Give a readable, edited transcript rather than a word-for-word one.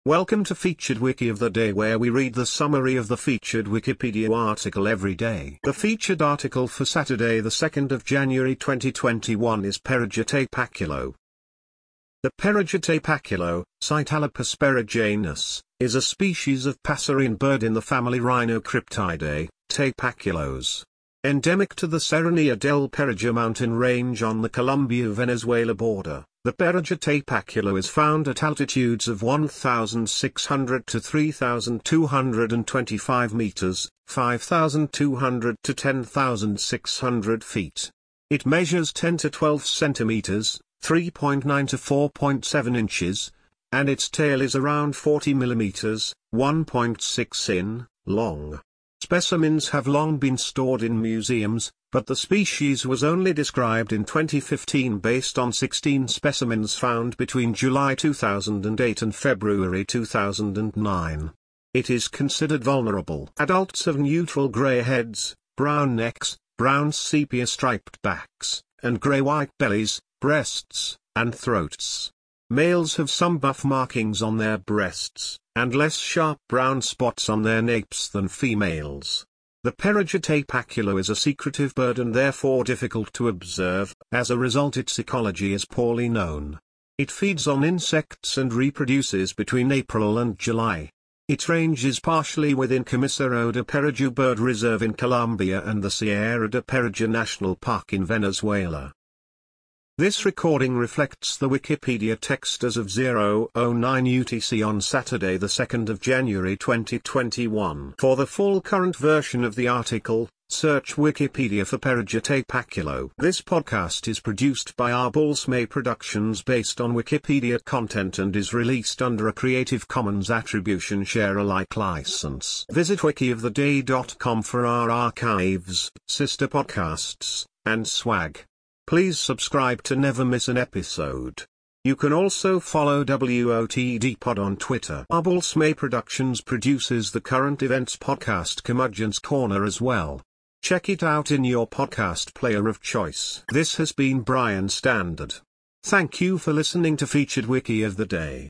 Welcome to Featured Wiki of the Day, where we read the summary of the featured Wikipedia article every day. The featured article for Saturday the 2nd of January 2021 is Perejete paculo. The Perejete paculo, Cytalopus perijanus, is a species of passerine bird in the family Rhinocryptidae, paculos. Endemic to the Serranía del Perijá mountain range on the Colombia-Venezuela border, the Perejete paculo is found at altitudes of 1,600 to 3,225 meters, 5,200 to 10,600 feet. It measures 10 to 12 centimeters, 3.9 to 4.7 inches, and its tail is around 40 millimeters, 1.6 in, long. Specimens have long been stored in museums, but the species was only described in 2015 based on 16 specimens found between July 2008 and February 2009. It is considered vulnerable. Adults have neutral gray heads, brown necks, brown sepia-striped backs, and gray-white bellies, breasts, and throats. Males have some buff markings on their breasts, and less sharp brown spots on their napes than females. The Perejete paculo is a secretive bird and therefore difficult to observe. As a result, its ecology is poorly known. It feeds on insects and reproduces between April and July. Its range is partially within Comisario de Perijá Bird Reserve in Colombia and the Sierra de Perijá National Park in Venezuela. This recording reflects the Wikipedia text as of 09 UTC on Saturday the 2nd of January 2021. For the full current version of the article, search Wikipedia for Perejete paculo. This podcast is produced by Arbulsme Productions based on Wikipedia content and is released under a Creative Commons Attribution Share Alike license. Visit wikioftheday.com for our archives, sister podcasts, and swag. Please subscribe to never miss an episode. You can also follow WOTD Pod on Twitter. Arbulsme Productions produces the current events podcast Curmudgeon's Corner as well. Check it out in your podcast player of choice. This has been Brian Standard. Thank you for listening to Featured Wiki of the Day.